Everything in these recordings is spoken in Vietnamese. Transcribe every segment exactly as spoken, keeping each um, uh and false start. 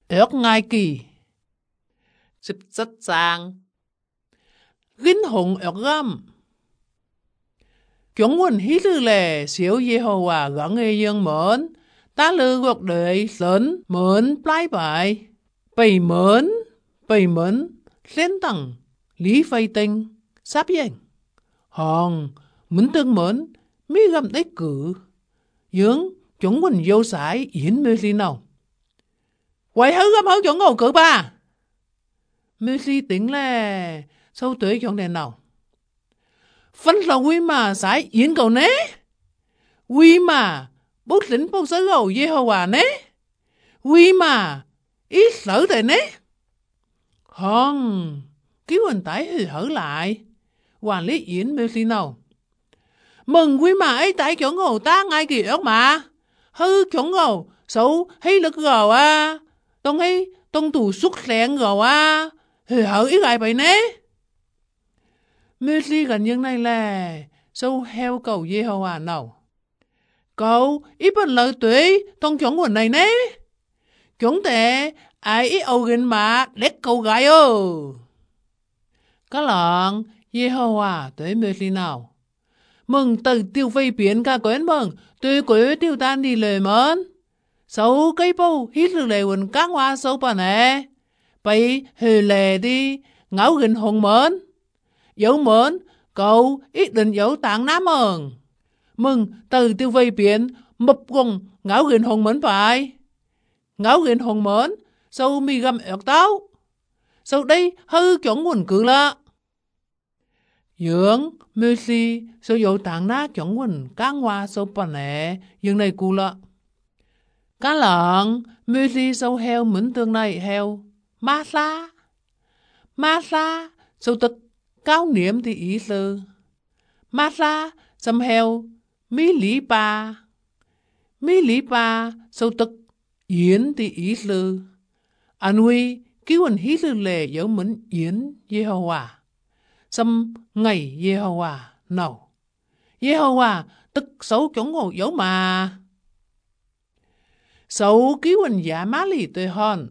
ước ngai kỳ十七章因紅ước âm chúng quân hít lư lệ xíu Giê-hô-va gắng nghe dương mến ta lư cuộc đời lớn mến plái bài bày mến bày mến lên tầng lý phây tinh sắp dành hòn mến tương mến mi gầm đích cử dưỡng chúng quân vô sải yến mê li nào quay hứ gầm hứ chúng ngầu cử ba mê li tính là sâu tới trong đèn nào phân là quy mà sải yến cầu nế quy mà bút lĩnh bốc sở gầu Giê-hô-va nế quy mà ít sở tệ nế hòn ký quần tải hư hở lại quản lý yến mê li nào mừng quý mà ấy tại chỗ ngầu ta ngay kỳ ớt mà hư chỗ ngầu xấu hay lực gầu à tông hay tông tù xúc lẹn gầu à hư hở ít lại vậy nế mê li gần như này là sâu heo cầu Giê-hô-va nào cậu ít bất lợi tuổi tông chỗ nguồn này nế chúng ta ai ít âu gần mà lét cầu gái ơ các lợn Giê-hô-va tới mê li nào mừng từ tiêu vây biến cả quên mừng tôi quên tiêu tan đi lời mến xấu cây bầu hít lư lệ quần các hoa xấu bà nè bày hề lệ đi ngáo gần hồn mến dấu mến cậu ít định dấu tạng nám mừng mừng từ tiêu vây biến mập gồng ngáo gần hồn mến phải ngáo gần hồn mến xấu mi găm ớt táo xấu đây hư chuẩn quần cử lạ dưỡng mê li số dấu tạng ná chuẩn quần các hoa số bà nè dương này cụ lạ cá lợn mê li số heo mến tương này heo ma sa ma sa số tức cao niệm thì ý sư ma sa xâm heo mi lý ba mi lý ba số tức yến thì ý sư anh huy ký quần hí sư lệ dấu mến yến Giê-hô-va xâm ngày Giê-hô-va nào Giê-hô-va tức xấu chống ngộ dấu mà xấu ký quần giả má lì tôi hòn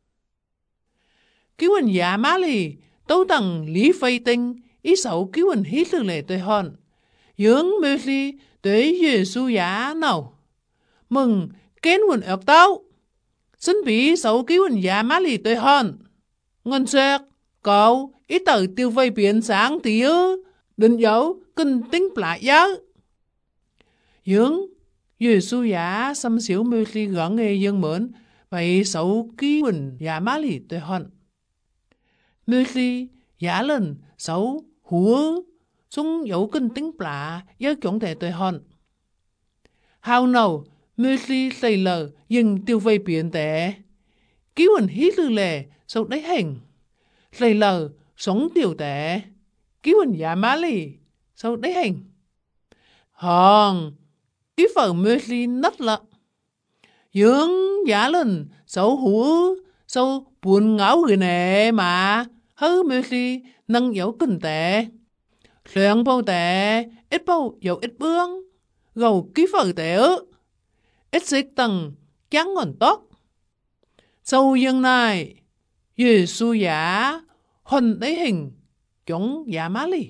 ký quần giả má lì tấu tầng lý phây tinh ý xấu ký quần hít lư lệ tôi hòn dưỡng mê li tới Giê-xu giả nào mừng kén quần ớt táo xin bí xấu ký quần giả má lì tôi hòn ngân sạc cậu ít tờ tiêu vây biến sáng tí ư định dấu kinh tính lại giáo dưỡng Giê-xu giả xâm xíu mê li gõ nghề dân mến vậy xấu ký quần giả má lì tôi hòn mê li giả lần xấu húa xuống dấu kinh tính lạ giáo chuẩn thể tôi hòn hào nào mê li xây lờ dừng tiêu vây biến tệ ký quần hít lư lệ xấu đấy hành xây lờ sống tiểu tệ ký quần giả má lì xấu đấy hành hòn ký phở mê li nất lợ dưỡng giả lần xấu húa xấu buồn ngáo người nè mà hứ mê li nâng dấu kinh tệ luyện bầu tệ ít bầu dấu ít bương gầu ký phở tệ ư ít xích tầng trắng ngọn tóc sâu dương này Giê-xu giả hồn đấy hình chúng giả má lì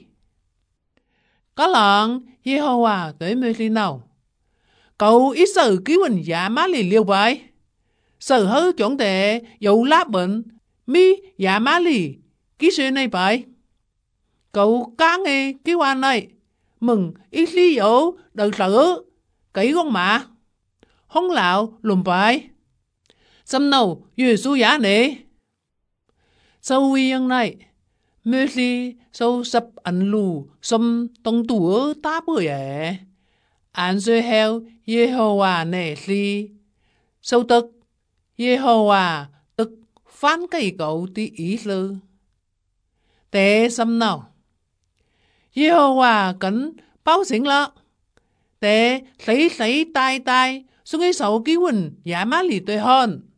có lợn Giê-hô-va tới mê li nào cậu ít sở ký quần giả má lì liêu bài sở hư chuẩn tệ dấu lá bệnh mi giả má lì ký sư này bài cậu cá nghe ký quan này mừng ít lý dấu đợt sở cấy con mà không lạo lùm bài xâm nào Giê-xu giả nè sau huy yang này mê li sau sập ảnh lù xâm tông tủ ta bưởi ẻ án dê heo Giê-hô-va nè li sau tức Giê-hô-va tức phán cây cậu tí ý lư tệ xâm nào Giê-hô-va cấn báo xỉn lợ tệ lấy lấy tai tai xuống cái sầu ký quần giả má lì tôi hơn